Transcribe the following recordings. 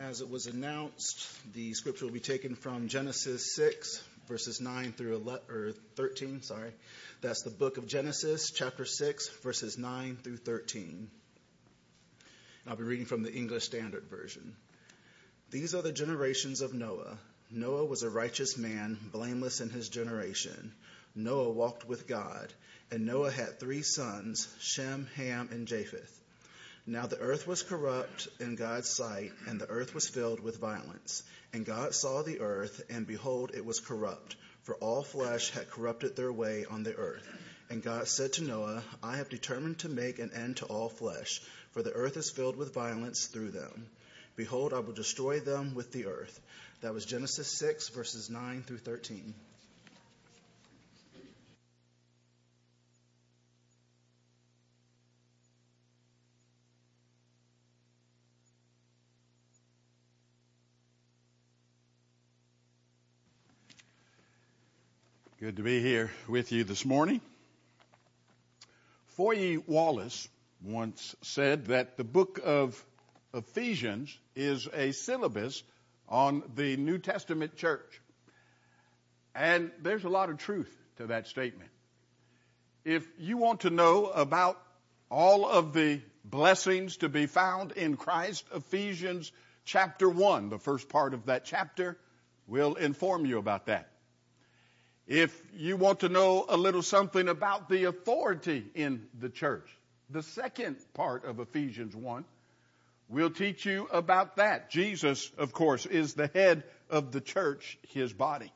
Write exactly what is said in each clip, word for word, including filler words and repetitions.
As it was announced, the scripture will be taken from Genesis six, verses nine through eleven, or thirteen, sorry. That's the book of Genesis, chapter six, verses nine through thirteen. I'll be reading from the English Standard Version. These are the generations of Noah. Noah was a righteous man, blameless in his generation. Noah walked with God, and Noah had three sons, Shem, Ham, and Japheth. Now the earth was corrupt in God's sight, and the earth was filled with violence. And God saw the earth, and behold, it was corrupt, for all flesh had corrupted their way on the earth. And God said to Noah, I have determined to make an end to all flesh, for the earth is filled with violence through them. Behold, I will destroy them with the earth. That was Genesis six, verses nine through thirteen. Good to be here with you this morning. Foye Wallace once said that the book of Ephesians is a syllabus on the New Testament church. And there's a lot of truth to that statement. If you want to know about all of the blessings to be found in Christ, Ephesians chapter one, the first part of that chapter, will inform you about that. If you want to know a little something about the authority in the church, the second part of Ephesians one will teach you about that. Jesus, of course, is the head of the church, his body.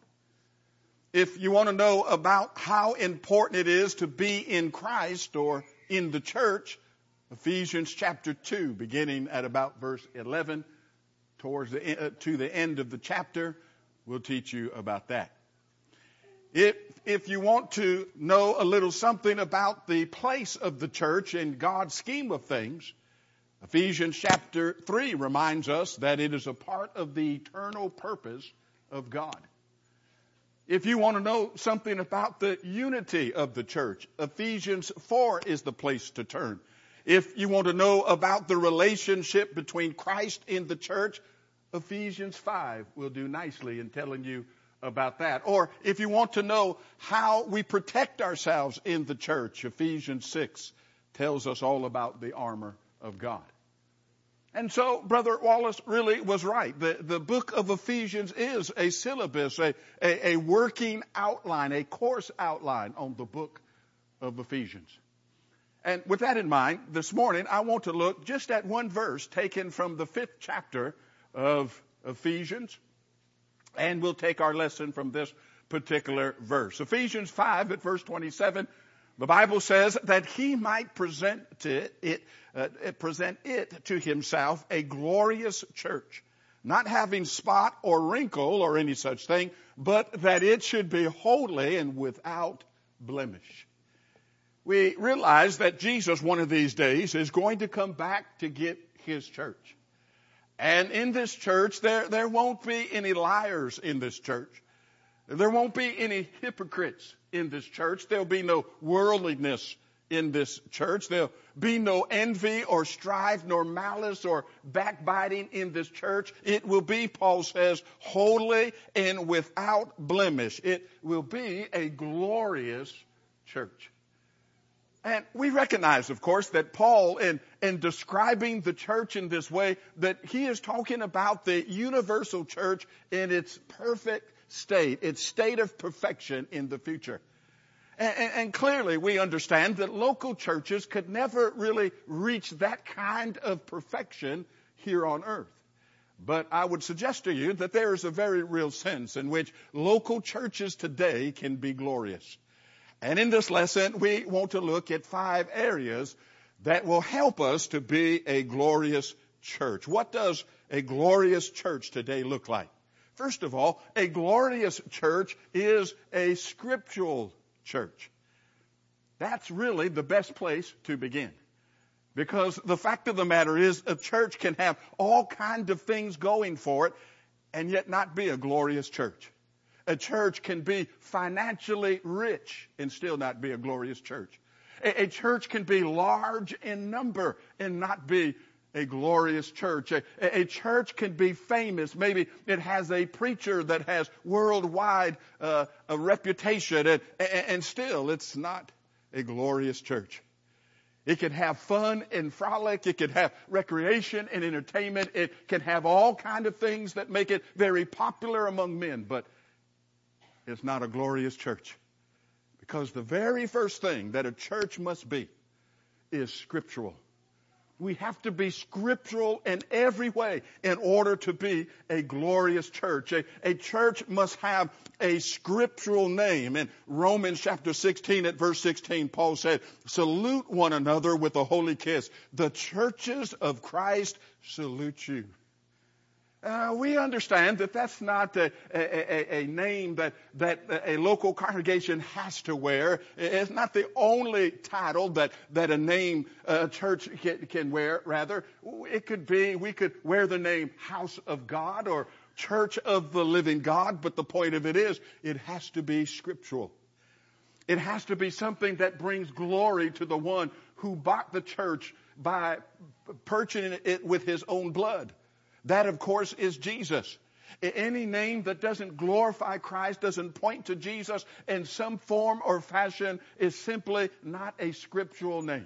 If you want to know about how important it is to be in Christ or in the church, Ephesians chapter two, beginning at about verse eleven, towards the, uh, to the end of the chapter, will teach you about that. If, if you want to know a little something about the place of the church in God's scheme of things, Ephesians chapter three reminds us that it is a part of the eternal purpose of God. If you want to know something about the unity of the church, Ephesians four is the place to turn. If you want to know about the relationship between Christ and the church, Ephesians five will do nicely in telling you about that. Or if you want to know how we protect ourselves in the church, Ephesians six tells us all about the armor of God. And so Brother Wallace really was right. The, the book of Ephesians is a syllabus, a, a, a working outline, a course outline on the book of Ephesians. And with that in mind, this morning I want to look just at one verse taken from the fifth chapter of Ephesians. And we'll take our lesson from this particular verse. Ephesians five at verse twenty-seven, the Bible says that he might present it, it, uh, present it to himself a glorious church, not having spot or wrinkle or any such thing, but that it should be holy and without blemish. We realize that Jesus one of these days is going to come back to get his church. And in this church, there, there won't be any liars in this church. There won't be any hypocrites in this church. There'll be no worldliness in this church. There'll be no envy or strife, nor malice or backbiting in this church. It will be, Paul says, holy and without blemish. It will be a glorious church. And we recognize, of course, that Paul, in, in describing the church in this way, that he is talking about the universal church in its perfect state, its state of perfection in the future. And, and, and clearly we understand that local churches could never really reach that kind of perfection here on earth. But I would suggest to you that there is a very real sense in which local churches today can be glorious. And in this lesson, we want to look at five areas that will help us to be a glorious church. What does a glorious church today look like? First of all, a glorious church is a scriptural church. That's really the best place to begin. Because the fact of the matter is, a church can have all kinds of things going for it and yet not be a glorious church. A church can be financially rich and still not be a glorious church. A, a church can be large in number and not be a glorious church. A, a church can be famous. Maybe it has a preacher that has worldwide uh, a reputation, and, and still it's not a glorious church. It can have fun and frolic. It can have recreation and entertainment. It can have all kinds of things that make it very popular among men, but it's not a glorious church. Because the very first thing that a church must be is scriptural. We have to be scriptural in every way in order to be a glorious church. A, a church must have a scriptural name. In Romans chapter sixteen at verse sixteen, Paul said, salute one another with a holy kiss. The churches of Christ salute you. Uh, we understand that that's not a, a, a, a name that, that a local congregation has to wear. It's not the only title that, that a name a church can, can wear. Rather, it could be, we could wear the name House of God or Church of the Living God, but the point of it is, it has to be scriptural. It has to be something that brings glory to the one who bought the church by purchasing it with his own blood. That, of course, is Jesus. Any name that doesn't glorify Christ, doesn't point to Jesus in some form or fashion, is simply not a scriptural name.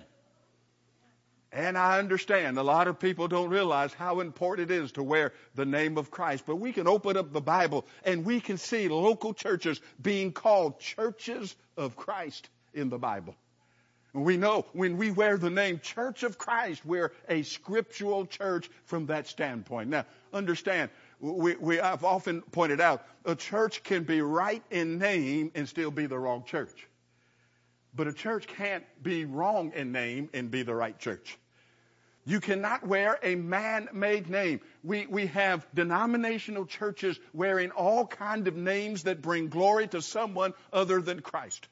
And I understand a lot of people don't realize how important it is to wear the name of Christ. But we can open up the Bible and we can see local churches being called churches of Christ in the Bible. We know when we wear the name Church of Christ, we're a scriptural church from that standpoint. Now, understand, we, we, I've often pointed out, a church can be right in name and still be the wrong church. But a church can't be wrong in name and be the right church. You cannot wear a man-made name. We, we have denominational churches wearing all kinds of names that bring glory to someone other than Christ.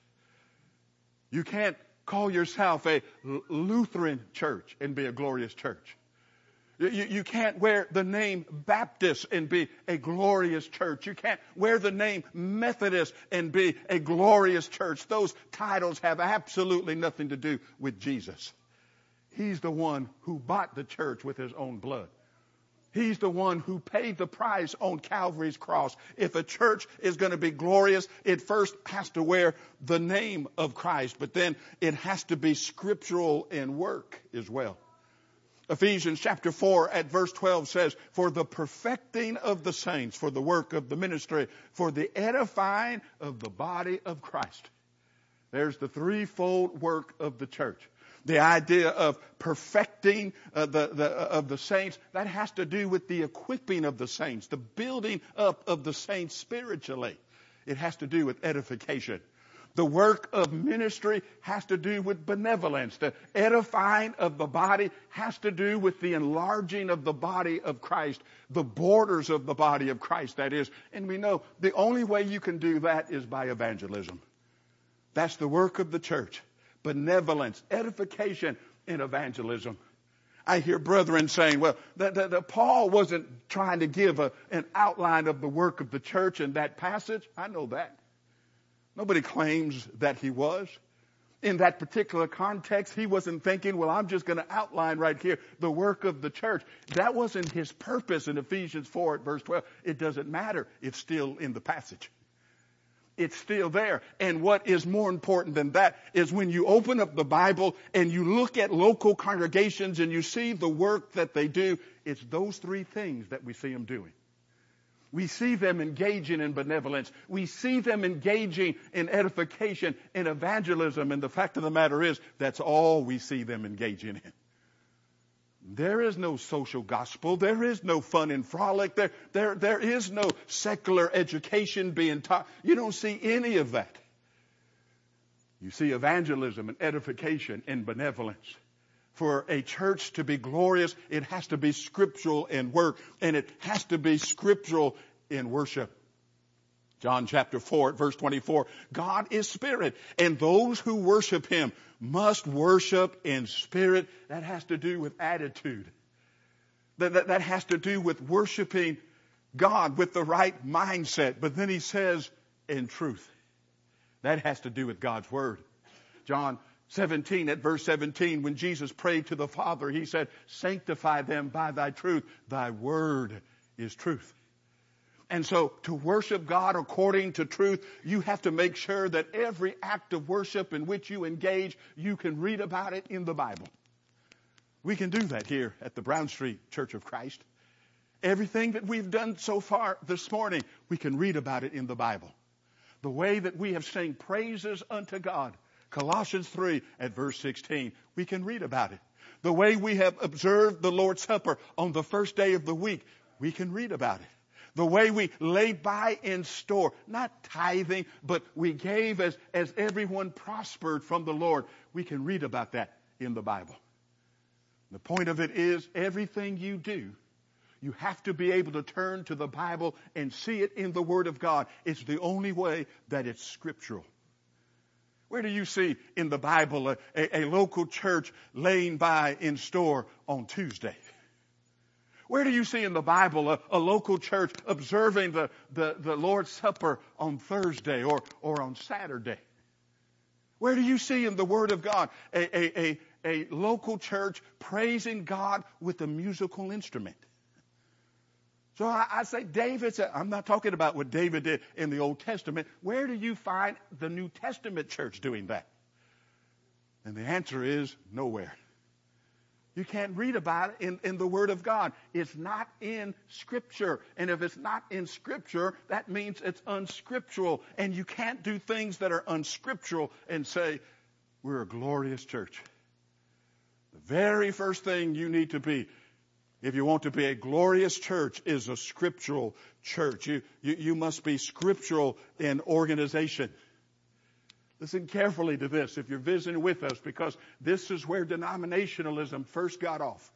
You can't call yourself a Lutheran church and be a glorious church. You, you can't wear the name Baptist and be a glorious church. You can't wear the name Methodist and be a glorious church. Those titles have absolutely nothing to do with Jesus. He's the one who bought the church with his own blood. He's the one who paid the price on Calvary's cross. If a church is going to be glorious, it first has to wear the name of Christ, but then it has to be scriptural in work as well. Ephesians chapter four at verse twelve says, for the perfecting of the saints, for the work of the ministry, for the edifying of the body of Christ. There's the threefold work of the church. The idea of perfecting uh, the, the, uh, of the saints, that has to do with the equipping of the saints, the building up of the saints spiritually. It has to do with edification. The work of ministry has to do with benevolence. The edifying of the body has to do with the enlarging of the body of Christ, the borders of the body of Christ, that is. And we know the only way you can do that is by evangelism. That's the work of the church. Benevolence, edification, and evangelism. I hear brethren saying, well, that, that, that Paul wasn't trying to give a, an outline of the work of the church in that passage. I know that. Nobody claims that he was. In that particular context, he wasn't thinking, well, I'm just going to outline right here the work of the church. That wasn't his purpose in Ephesians four at verse twelve. It doesn't matter. It's still in the passage. It's still there. And what is more important than that is when you open up the Bible and you look at local congregations and you see the work that they do, it's those three things that we see them doing. We see them engaging in benevolence. We see them engaging in edification and evangelism. And the fact of the matter is, that's all we see them engaging in. There is no social gospel. There is no fun and frolic. There, there, there is no secular education being taught. You don't see any of that. You see evangelism and edification and benevolence. For a church to be glorious, it has to be scriptural in work, and it has to be scriptural in worship. John chapter four at verse twenty-four, God is spirit, and those who worship him must worship in spirit. That has to do with attitude. That, that, that has to do with worshiping God with the right mindset. But then he says, in truth. That has to do with God's word. John seventeen, at verse seventeen, when Jesus prayed to the Father, he said, sanctify them by thy truth. Thy word is truth. And so to worship God according to truth, you have to make sure that every act of worship in which you engage, you can read about it in the Bible. We can do that here at the Brown Street Church of Christ. Everything that we've done so far this morning, we can read about it in the Bible. The way that we have sang praises unto God, Colossians three at verse sixteen, we can read about it. The way we have observed the Lord's Supper on the first day of the week, we can read about it. The way we laid by in store, not tithing, but we gave as, as everyone prospered from the Lord. We can read about that in the Bible. The point of it is, everything you do, you have to be able to turn to the Bible and see it in the Word of God. It's the only way that it's scriptural. Where do you see in the Bible a, a, a local church laying by in store on Tuesday? Where do you see in the Bible a, a local church observing the, the, the Lord's Supper on Thursday or, or on Saturday? Where do you see in the Word of God a, a, a, a local church praising God with a musical instrument? So I, I say David said, I'm not talking about what David did in the Old Testament. Where do you find the New Testament church doing that? And the answer is nowhere. You can't read about it in, in the Word of God. It's not in Scripture. And if it's not in Scripture, that means it's unscriptural. And you can't do things that are unscriptural and say, we're a glorious church. The very first thing you need to be, if you want to be a glorious church, is a scriptural church. You, you, you must be scriptural in organization. Listen carefully to this if you're visiting with us, because this is where denominationalism first got off.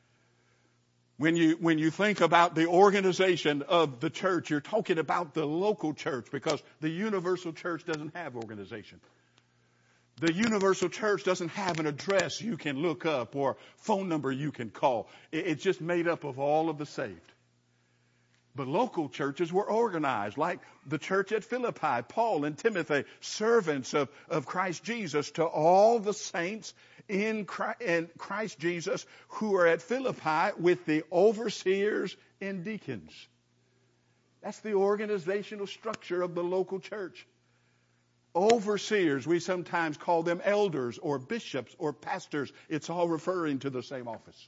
When you, when you think about the organization of the church, you're talking about the local church, because the universal church doesn't have organization. The universal church doesn't have an address you can look up or phone number you can call. It's just made up of all of the saved. But local churches were organized, like the church at Philippi, Paul and Timothy, servants of, of Christ Jesus, to all the saints in Christ, in Christ Jesus who are at Philippi with the overseers and deacons. That's the organizational structure of the local church. Overseers, we sometimes call them elders or bishops or pastors. It's all referring to the same office.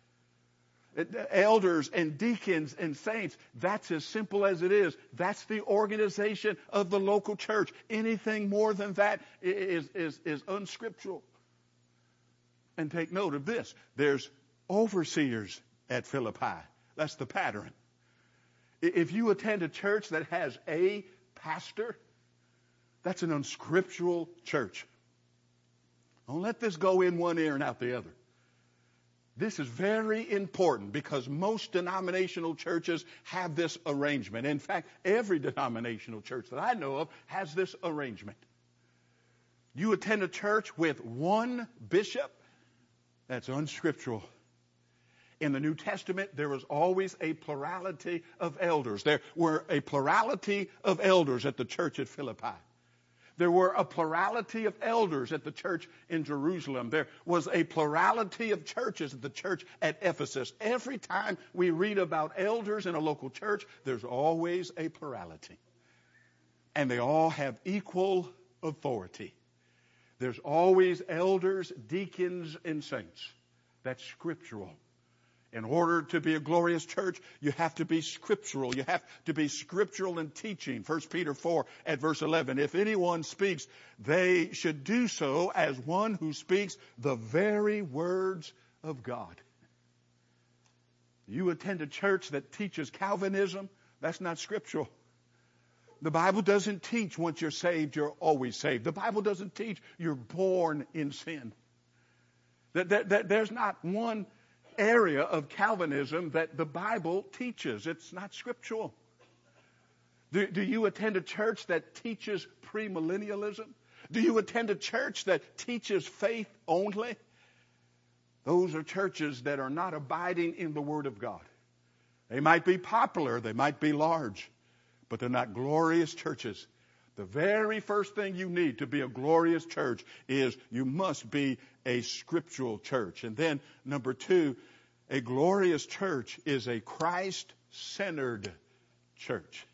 Elders and deacons and saints, that's as simple as it is. That's the organization of the local church. Anything more than that is, is, is unscriptural. And take note of this. There's overseers at Philippi. That's the pattern. If you attend a church that has a pastor, that's an unscriptural church. Don't let this go in one ear and out the other. This is very important because most denominational churches have this arrangement. In fact, every denominational church that I know of has this arrangement. You attend a church with one bishop, that's unscriptural. In the New Testament, there was always a plurality of elders. There were a plurality of elders at the church at Philippi. There were a plurality of elders at the church in Jerusalem. There was a plurality of churches at the church at Ephesus. Every time we read about elders in a local church, there's always a plurality. And they all have equal authority. There's always elders, deacons, and saints. That's scriptural. In order to be a glorious church, you have to be scriptural. You have to be scriptural in teaching. First Peter four at verse eleven. If anyone speaks, they should do so as one who speaks the very words of God. You attend a church that teaches Calvinism, that's not scriptural. The Bible doesn't teach once you're saved, you're always saved. The Bible doesn't teach you're born in sin. That, that, that there's not one area of Calvinism that the Bible teaches. It's not scriptural. Do, do you attend a church that teaches premillennialism? Do you attend a church that teaches faith only? Those are churches that are not abiding in the Word of God. They might be popular, they might be large, but they're not glorious churches The very first thing you need to be a glorious church is you must be a scriptural church. And then number two, a glorious church is a Christ-centered church.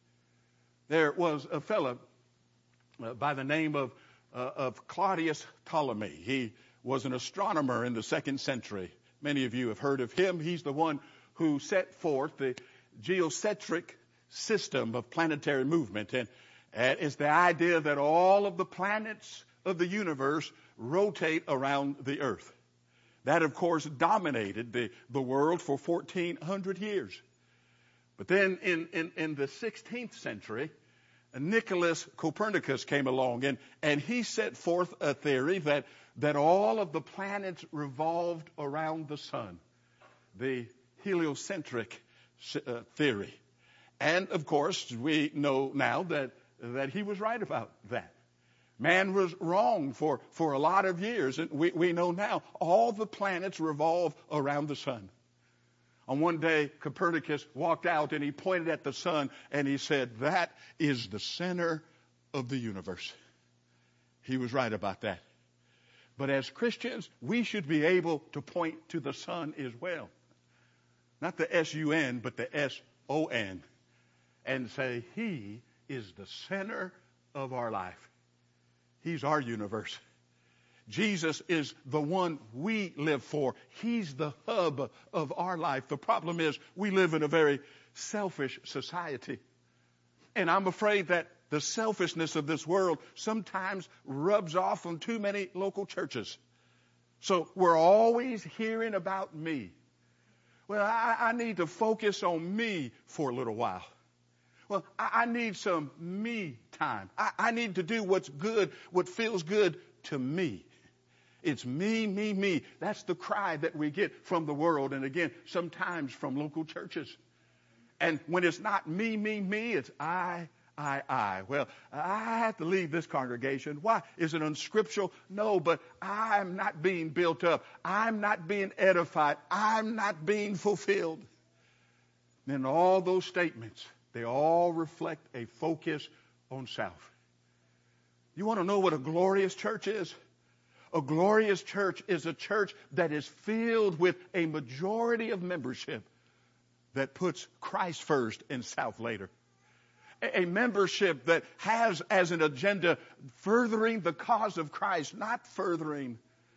There was a fellow uh, by the name of, uh, of Claudius Ptolemy. He was an astronomer in the second century. Many of you have heard of him. He's the one who set forth the geocentric system of planetary movement. And, and it's the idea that all of the planets of the universe rotate around the earth. That, of course, dominated the, the world for fourteen hundred years. But then in, in, in the sixteenth century, Nicholas Copernicus came along, and, and he set forth a theory that, that all of the planets revolved around the sun, the heliocentric uh, theory. And, of course, we know now that, that he was right about that. Man was wrong for, for a lot of years, and we, we know now all the planets revolve around the sun. On one day, Copernicus walked out and he pointed at the sun and he said, "That is the center of the universe." He was right about that. But as Christians, we should be able to point to the sun as well. Not the S U N, but the S O N. And say, He is the center of our life. He's our universe. Jesus is the one we live for. He's the hub of our life. The problem is we live in a very selfish society. And I'm afraid that the selfishness of this world sometimes rubs off on too many local churches. So we're always hearing about me. Well, I, I need to focus on me for a little while. Well, I, I need some me time. I, I need to do what's good, what feels good to me. It's me, me, me. That's the cry that we get from the world, and again, sometimes from local churches. And when it's not me, me, me, it's I, I, I. Well, I have to leave this congregation. Why? Is it unscriptural? No, but I'm not being built up. I'm not being edified. I'm not being fulfilled. And all those statements, they all reflect a focus on self. You want to know what a glorious church is? A glorious church is a church that is filled with a majority of membership that puts Christ first and self later. A membership that has as an agenda furthering the cause of Christ, not furthering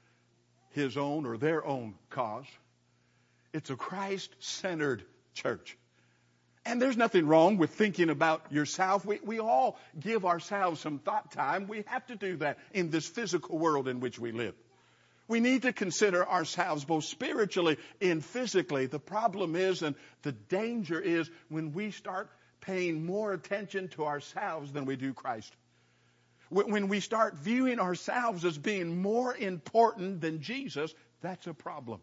his own or their own cause. It's a Christ-centered church. And there's nothing wrong with thinking about yourself. We, we all give ourselves some thought time. We have to do that in this physical world in which we live. We need to consider ourselves both spiritually and physically. The problem is, and the danger is, when we start paying more attention to ourselves than we do Christ. When we start viewing ourselves as being more important than Jesus, that's a problem.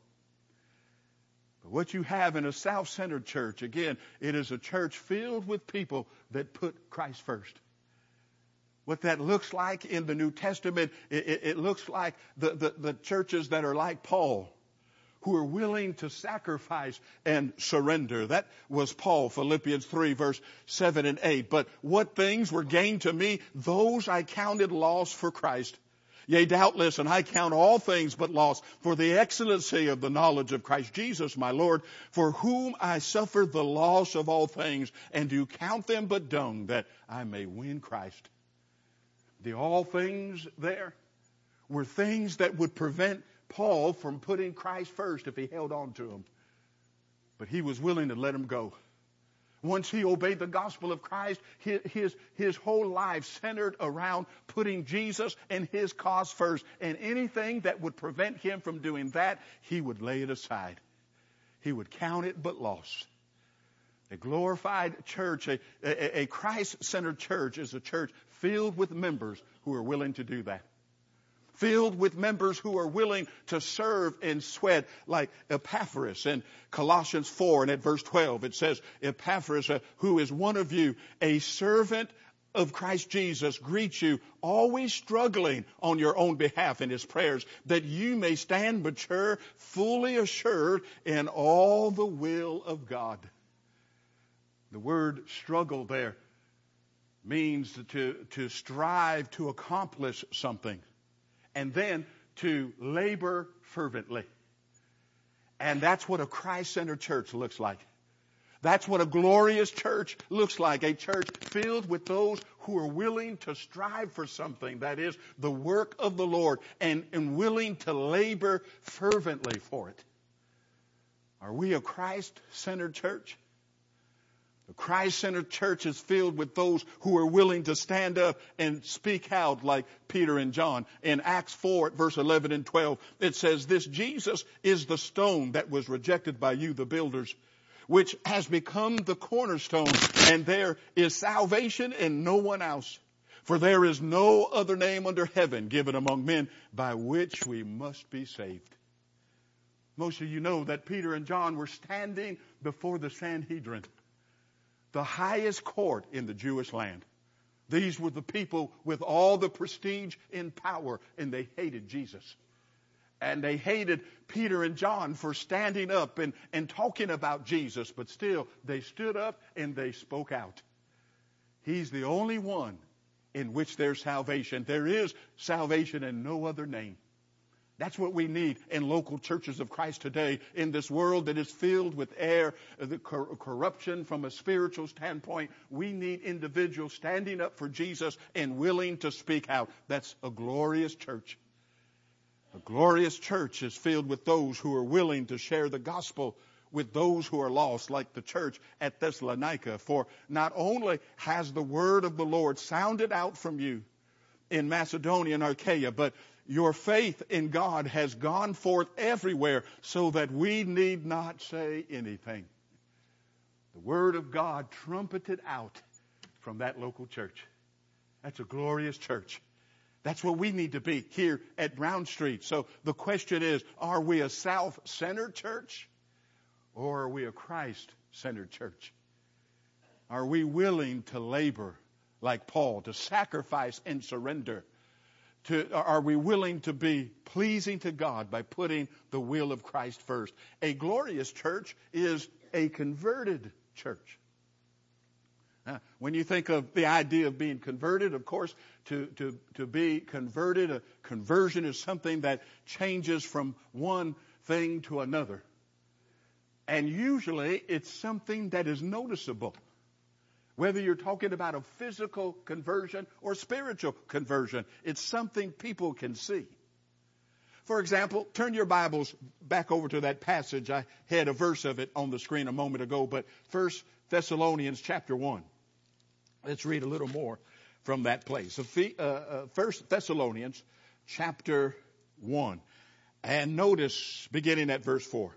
But what you have in a self-centered church, again, it is a church filled with people that put Christ first. What that looks like in the New Testament, it, it, it looks like the, the, the churches that are like Paul, who are willing to sacrifice and surrender. That was Paul, Philippians three, verse seven and eight. But what things were gained to me, those I counted loss for Christ. Yea, doubtless, and I count all things but loss for the excellency of the knowledge of Christ Jesus, my Lord, for whom I suffer the loss of all things, and do count them but dung, that I may win Christ. The all things there were things that would prevent Paul from putting Christ first if he held on to them. But he was willing to let them go. Once he obeyed the gospel of Christ, his, his, his whole life centered around putting Jesus and his cause first. And anything that would prevent him from doing that, he would lay it aside. He would count it but loss. A glorified church, a, a, a Christ-centered church is a church filled with members who are willing to do that. Filled with members who are willing to serve and sweat, like Epaphras in Colossians four, and at verse twelve it says, Epaphras, uh, who is one of you, a servant of Christ Jesus, greets you, always struggling on your own behalf in his prayers, that you may stand mature, fully assured in all the will of God. The word struggle there means to, to strive to accomplish something, and then to labor fervently. And that's what a Christ-centered church looks like. That's what a glorious church looks like, a church filled with those who are willing to strive for something, that is, the work of the Lord, and, and willing to labor fervently for it. Are we a Christ-centered church? The Christ-centered church is filled with those who are willing to stand up and speak out like Peter and John. In Acts four, at verse eleven and twelve, it says, "This Jesus is the stone that was rejected by you, the builders, which has become the cornerstone, and there is salvation in no one else. For there is no other name under heaven given among men by which we must be saved." Most of you know that Peter and John were standing before the Sanhedrin, the highest court in the Jewish land. These were the people with all the prestige and power, and they hated Jesus. And they hated Peter and John for standing up and, and talking about Jesus, but still they stood up and they spoke out. He's the only one in which there's salvation. There is salvation in no other name. That's what we need in local churches of Christ today, in this world that is filled with error, the cor- corruption from a spiritual standpoint. We need individuals standing up for Jesus and willing to speak out. That's a glorious church. A glorious church is filled with those who are willing to share the gospel with those who are lost, like the church at Thessalonica. For not only has the word of the Lord sounded out from you in Macedonia and Achaia, but your faith in God has gone forth everywhere, so that we need not say anything. The word of God trumpeted out from that local church. That's a glorious church. That's what we need to be here at Brown Street. So the question is, are we a self-centered church, or are we a Christ-centered church? Are we willing to labor like Paul, to sacrifice and surrender? To, are we willing to be pleasing to God by putting the will of Christ first? A glorious church is a converted church. Now, when you think of the idea of being converted, of course, to, to, to be converted, a conversion is something that changes from one thing to another. And usually it's something that is noticeable. Whether you're talking about a physical conversion or spiritual conversion, it's something people can see. For example, turn your Bibles back over to that passage. I had a verse of it on the screen a moment ago, but First Thessalonians chapter one. Let's read a little more from that place. First Thessalonians chapter one. And notice, beginning at verse four.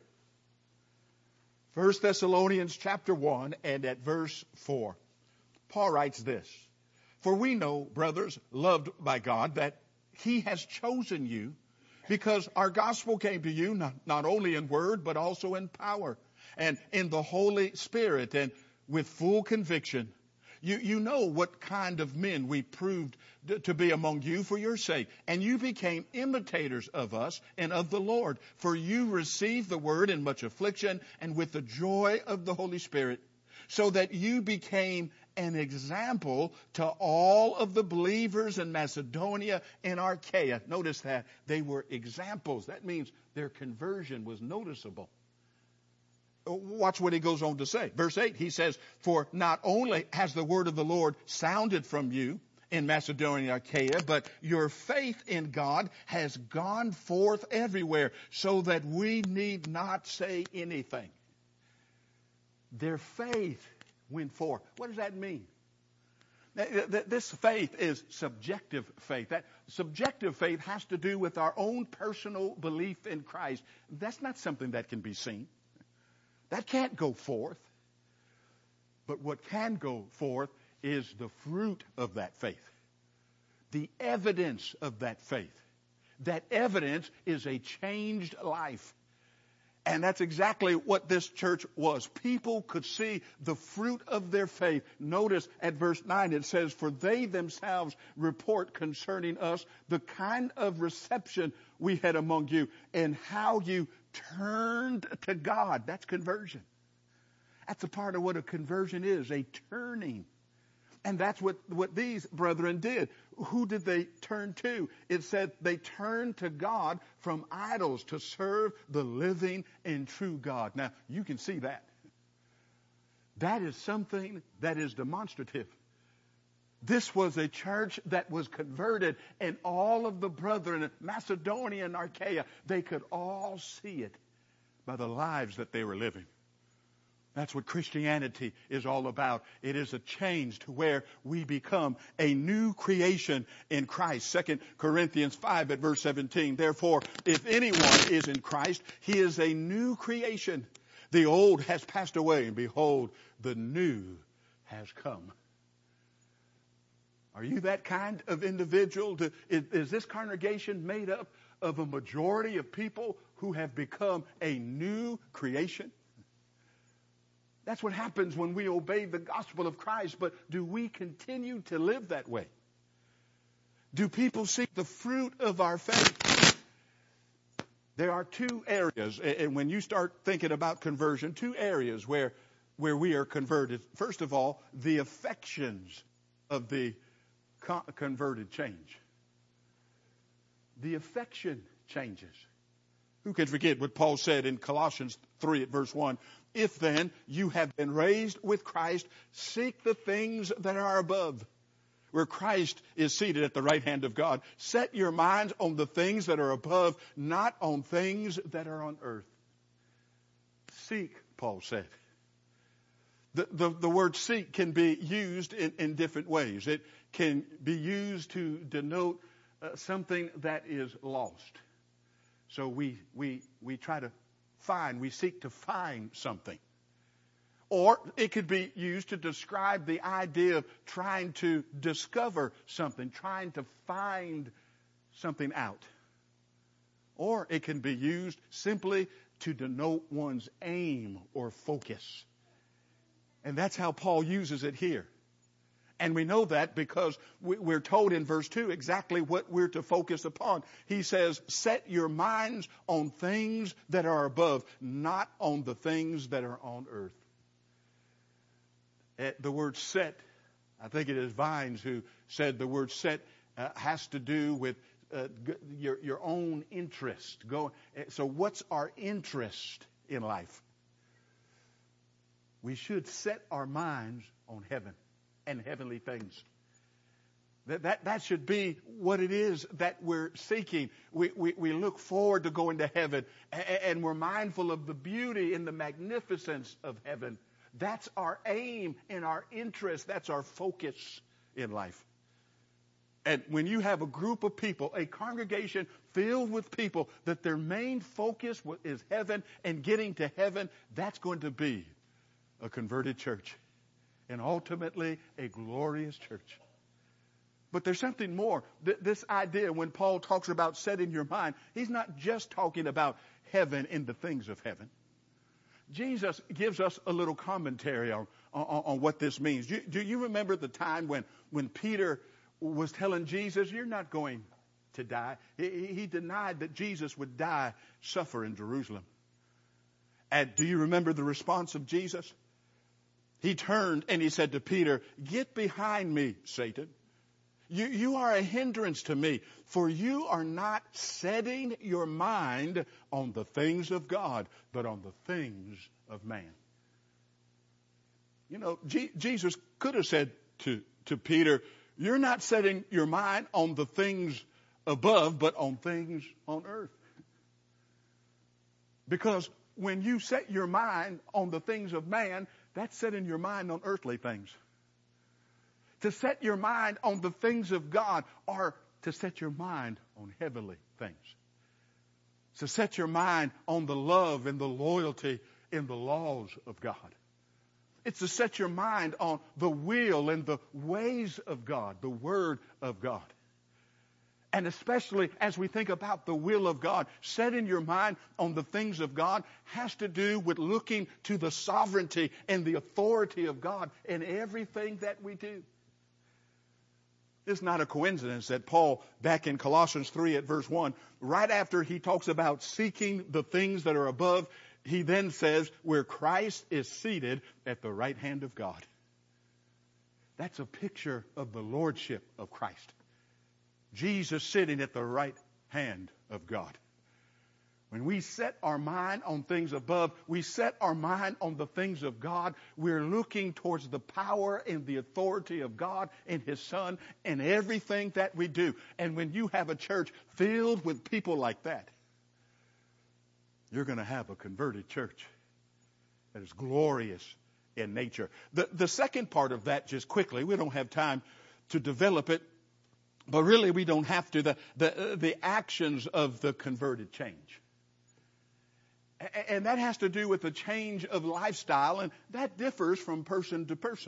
First Thessalonians chapter one and at verse four. Paul writes this: "For we know, brothers, loved by God, that He has chosen you, because our gospel came to you not, not only in word, but also in power, and in the Holy Spirit, and with full conviction. You, you know what kind of men we proved to be among you for your sake, and you became imitators of us and of the Lord. For you received the word in much affliction and with the joy of the Holy Spirit, so that you became an example to all of the believers in Macedonia and Achaia." Notice that they were examples. That means their conversion was noticeable. Watch what he goes on to say. Verse eight, he says, "For not only has the word of the Lord sounded from you in Macedonia and Achaia, but your faith in God has gone forth everywhere, so that we need not say anything." Their faith went forth. What does that mean? This faith is subjective faith. That subjective faith has to do with our own personal belief in Christ. That's not something that can be seen. That can't go forth. But what can go forth is the fruit of that faith. The evidence of that faith. That evidence is a changed life. And that's exactly what this church was. People could see the fruit of their faith. Notice at verse nine it says, "For they themselves report concerning us the kind of reception we had among you, and how you turned to God." That's conversion. That's a part of what a conversion is, a turning. And that's what, what these brethren did. Who did they turn to? It said they turned to God from idols to serve the living and true God. Now, you can see that. That is something that is demonstrative. This was a church that was converted, and all of the brethren in Macedonia and Achaia, they could all see it by the lives that they were living. That's what Christianity is all about. It is a change to where we become a new creation in Christ. Second Corinthians five at verse seventeen. Therefore, if anyone is in Christ, he is a new creation. The old has passed away, and behold, the new has come. Are you that kind of individual? Is, is this congregation made up of a majority of people who have become a new creation? That's what happens when we obey the gospel of Christ. But do we continue to live that way? Do people seek the fruit of our faith? There are two areas, and when you start thinking about conversion, two areas where, where we are converted. First of all, the affections of the converted change. The affection changes. Who can forget what Paul said in Colossians three at verse one? If then you have been raised with Christ, seek the things that are above, where Christ is seated at the right hand of God. Set your minds on the things that are above, not on things that are on earth. Seek, Paul said. The, the, the word seek can be used in, in different ways. It can be used to denote uh, something that is lost. So we, we, we try to find, we seek to find something. Or it could be used to describe the idea of trying to discover something, trying to find something out. Or it can be used simply to denote one's aim or focus. And that's how Paul uses it here. And we know that because we're told in verse two exactly what we're to focus upon. He says, set your minds on things that are above, not on the things that are on earth. The word set, I think it is Vines who said the word set uh, has to do with uh, your, your own interest. Go, so what's our interest in life? We should set our minds on heaven and heavenly things. That, that, that should be what it is that we're seeking. We, we, we look forward to going to heaven, and, and we're mindful of the beauty and the magnificence of heaven. That's our aim and our interest. That's our focus in life. And when you have a group of people, a congregation filled with people, that their main focus is heaven and getting to heaven, that's going to be a converted church. And ultimately, a glorious church. But there's something more. Th- this idea, when Paul talks about setting your mind, he's not just talking about heaven and the things of heaven. Jesus gives us a little commentary on, on, on what this means. Do, do you remember the time when, when Peter was telling Jesus, you're not going to die? He, he denied that Jesus would die, suffer in Jerusalem. And do you remember the response of Jesus? He turned and he said to Peter, get behind me, Satan. You, you are a hindrance to me, for you are not setting your mind on the things of God, but on the things of man. You know, G- Jesus could have said to, to Peter, you're not setting your mind on the things above, but on things on earth. Because when you set your mind on the things of man, that's setting your mind on earthly things. To set your mind on the things of God, or to set your mind on heavenly things. To set your mind on the love and the loyalty in the laws of God. It's to set your mind on the will and the ways of God, the Word of God. And especially as we think about the will of God, setting your mind on the things of God has to do with looking to the sovereignty and the authority of God in everything that we do. It's not a coincidence that Paul, back in Colossians three at verse one, right after he talks about seeking the things that are above, he then says, where Christ is seated at the right hand of God. That's a picture of the lordship of Christ. Jesus sitting at the right hand of God. When we set our mind on things above, we set our mind on the things of God, we're looking towards the power and the authority of God and His Son in everything that we do. And when you have a church filled with people like that, you're going to have a converted church that is glorious in nature. The, the second part of that, just quickly, we don't have time to develop it, but really we don't have to, the, the, the actions of the converted change. And that has to do with the change of lifestyle, and that differs from person to person.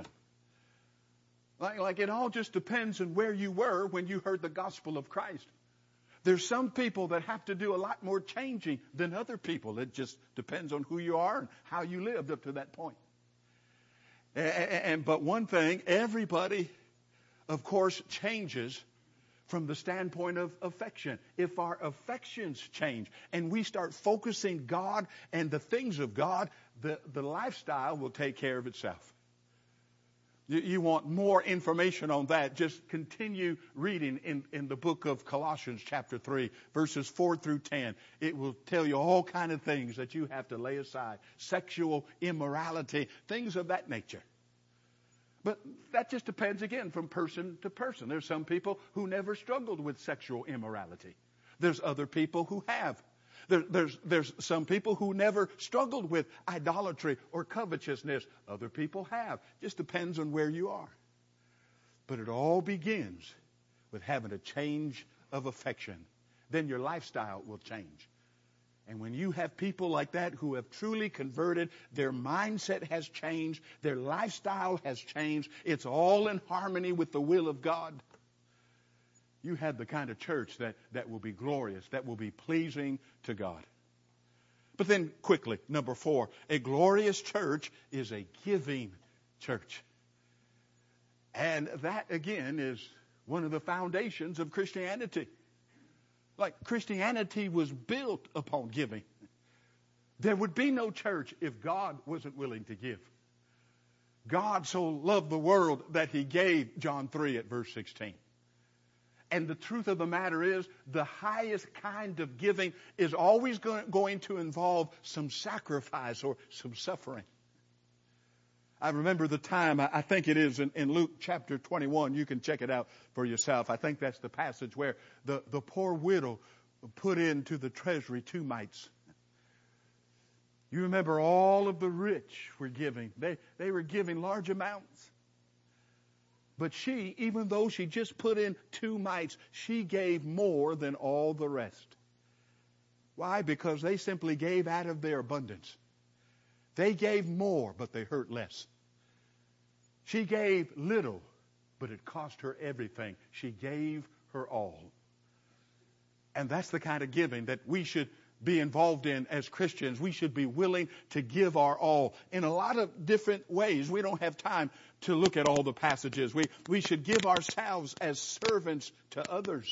Like, like it all just depends on where you were when you heard the gospel of Christ. There's some people that have to do a lot more changing than other people. It just depends on who you are and how you lived up to that point. And, and but one thing, everybody, of course, changes from the standpoint of affection. If our affections change and we start focusing God and the things of God, the, the lifestyle will take care of itself. You, you want more information on that, just continue reading in, in the book of Colossians chapter three, verses four through ten. It will tell you all kind of things that you have to lay aside. Sexual immorality, things of that nature. But that just depends, again, from person to person. There's some people who never struggled with sexual immorality. There's other people who have. There, there's, there's some people who never struggled with idolatry or covetousness. Other people have. Just depends on where you are. But it all begins with having a change of affection. Then your lifestyle will change. And when you have people like that who have truly converted, their mindset has changed, their lifestyle has changed, it's all in harmony with the will of God, you have the kind of church that, that will be glorious, that will be pleasing to God. But then quickly, number four, a glorious church is a giving church. And that, again, is one of the foundations of Christianity. Like Christianity was built upon giving. There would be no church if God wasn't willing to give. God so loved the world that He gave, John three at verse sixteen. And the truth of the matter is, the highest kind of giving is always going to involve some sacrifice or some suffering. I remember the time, I think it is in, in Luke chapter twenty-one. You can check it out for yourself. I think that's the passage where the, the poor widow put into the treasury two mites. You remember all of the rich were giving. They, they were giving large amounts. But she, even though she just put in two mites, she gave more than all the rest. Why? Because they simply gave out of their abundance. They gave more, but they hurt less. She gave little, but it cost her everything. She gave her all. And that's the kind of giving that we should be involved in as Christians. We should be willing to give our all in a lot of different ways. We don't have time to look at all the passages. We, we should give ourselves as servants to others.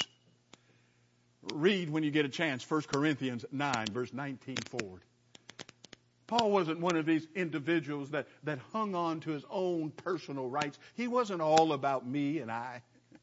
Read when you get a chance, First Corinthians nine, verse nineteen forward. Paul wasn't one of these individuals that, that hung on to his own personal rights. He wasn't all about me and I.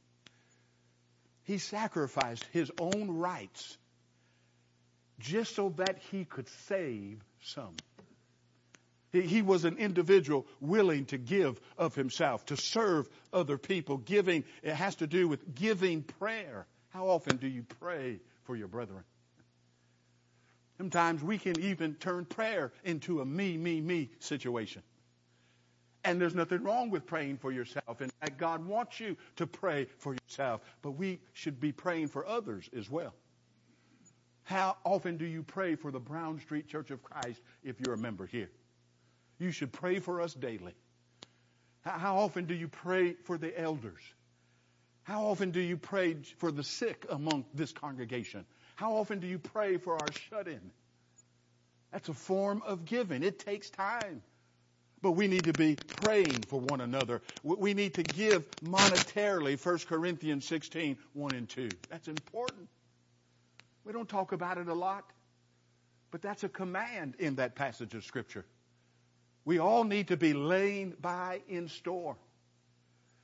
He sacrificed his own rights just so that he could save some. He, he was an individual willing to give of himself, to serve other people. Giving, it has to do with giving prayer. How often do you pray for your brethren? Sometimes we can even turn prayer into a me, me, me situation. And there's nothing wrong with praying for yourself. In fact, God wants you to pray for yourself. But we should be praying for others as well. How often do you pray for the Brown Street Church of Christ if you're a member here? You should pray for us daily. How often do you pray for the elders? How often do you pray for the sick among this congregation? How often do you pray for our shut-in? That's a form of giving. It takes time. But we need to be praying for one another. We need to give monetarily, First Corinthians sixteen, one and two. That's important. We don't talk about it a lot, but that's a command in that passage of Scripture. We all need to be laying by in store.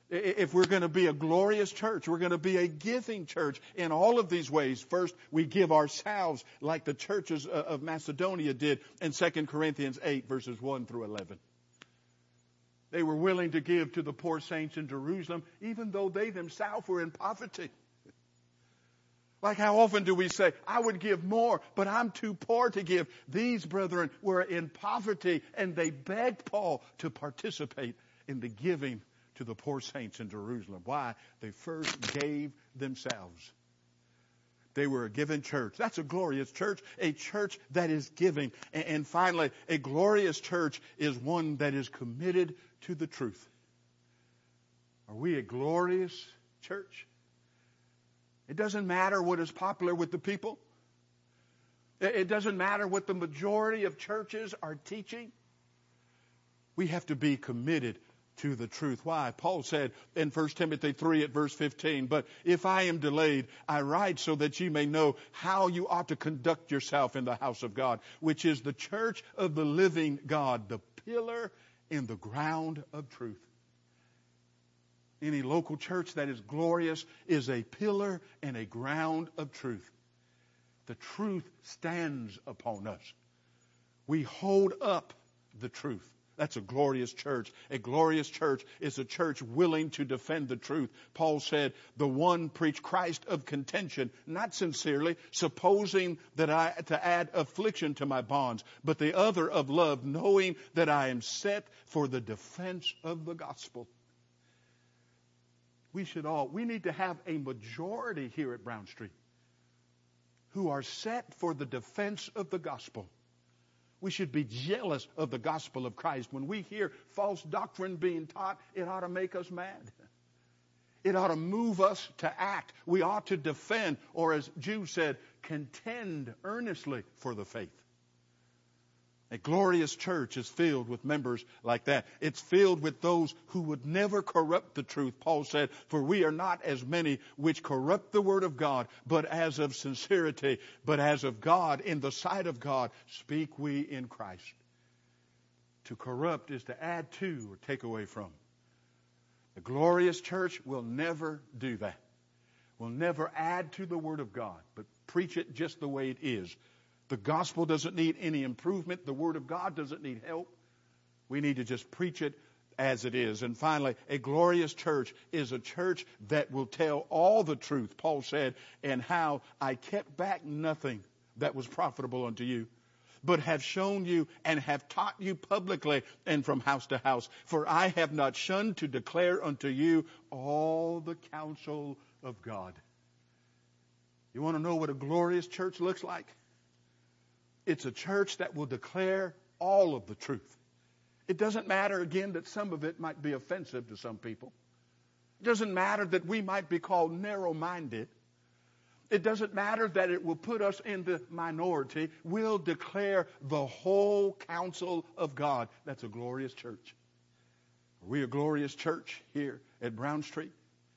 If we're going to be a glorious church, we're going to be a giving church in all of these ways. First, we give ourselves like the churches of Macedonia did in Second Corinthians eight, verses one through eleven. They were willing to give to the poor saints in Jerusalem, even though they themselves were in poverty. Like how often do we say, I would give more, but I'm too poor to give. These brethren were in poverty, and they begged Paul to participate in the giving to the poor saints in Jerusalem. Why? They first gave themselves. They were a giving church. That's a glorious church, a church that is giving. And finally, a glorious church is one that is committed to the truth. Are we a glorious church? It doesn't matter what is popular with the people. It doesn't matter what the majority of churches are teaching. We have to be committed to the truth. Why? Paul said in First Timothy three at verse fifteen, but if I am delayed, I write so that you may know how you ought to conduct yourself in the house of God, which is the church of the living God, the pillar in the ground of truth. Any local church that is glorious is a pillar and a ground of truth. The truth stands upon us. We hold up the truth. That's a glorious church. A glorious church is a church willing to defend the truth. Paul said, the one preached Christ of contention, not sincerely, supposing that I to add affliction to my bonds, but the other of love, knowing that I am set for the defense of the gospel. We should all, we need to have a majority here at Brown Street who are set for the defense of the gospel. We should be jealous of the gospel of Christ. When we hear false doctrine being taught, it ought to make us mad. It ought to move us to act. We ought to defend, or as Jude said, contend earnestly for the faith. A glorious church is filled with members like that. It's filled with those who would never corrupt the truth. Paul said, for we are not as many which corrupt the word of God, but as of sincerity, but as of God, in the sight of God, speak we in Christ. To corrupt is to add to or take away from. The glorious church will never do that. Will never add to the word of God, but preach it just the way it is. The gospel doesn't need any improvement. The word of God doesn't need help. We need to just preach it as it is. And finally, a glorious church is a church that will tell all the truth, Paul said, and how I kept back nothing that was profitable unto you, but have shown you and have taught you publicly and from house to house. For I have not shunned to declare unto you all the counsel of God. You want to know what a glorious church looks like? It's a church that will declare all of the truth. It doesn't matter, again, that some of it might be offensive to some people. It doesn't matter that we might be called narrow-minded. It doesn't matter that it will put us in the minority. We'll declare the whole counsel of God. That's a glorious church. Are we a glorious church here at Brown Street?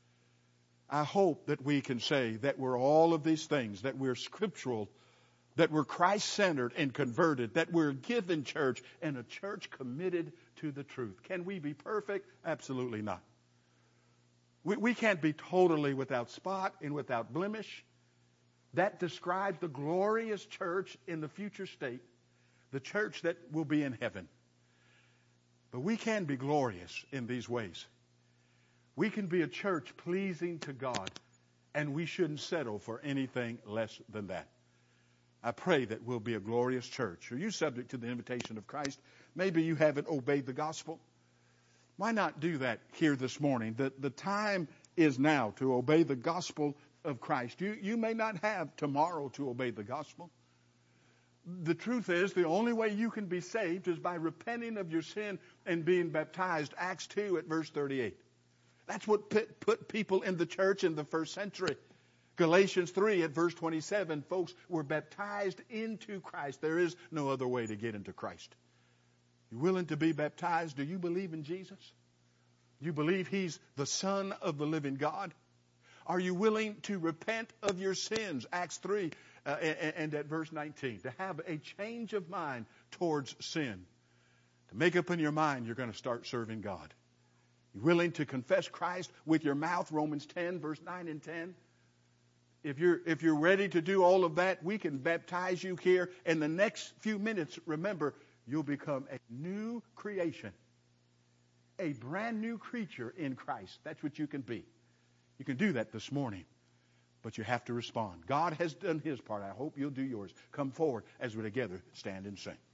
I hope that we can say that we're all of these things, that we're scriptural, that we're Christ-centered and converted, that we're a given church and a church committed to the truth. Can we be perfect? Absolutely not. We, we can't be totally without spot and without blemish. That describes the glorious church in the future state, the church that will be in heaven. But we can be glorious in these ways. We can be a church pleasing to God, and we shouldn't settle for anything less than that. I pray that we'll be a glorious church. Are you subject to the invitation of Christ? Maybe you haven't obeyed the gospel. Why not do that here this morning? The, the time is now to obey the gospel of Christ. You, you may not have tomorrow to obey the gospel. The truth is, the only way you can be saved is by repenting of your sin and being baptized. Acts two at verse thirty-eight. That's what put, put people in the church in the first century. Galatians three at verse twenty-seven, folks were baptized into Christ. There is no other way to get into Christ. You willing to be baptized? Do you believe in Jesus? You believe He's the Son of the living God? Are you willing to repent of your sins? Acts three uh, and, and at verse nineteen, to have a change of mind towards sin. To make up in your mind you're going to start serving God. You're willing to confess Christ with your mouth, Romans ten, verse nine and ten. If you're, if you're ready to do all of that, we can baptize you here. In the next few minutes, remember, you'll become a new creation, a brand new creature in Christ. That's what you can be. You can do that this morning, but you have to respond. God has done his part. I hope you'll do yours. Come forward as we together stand and sing.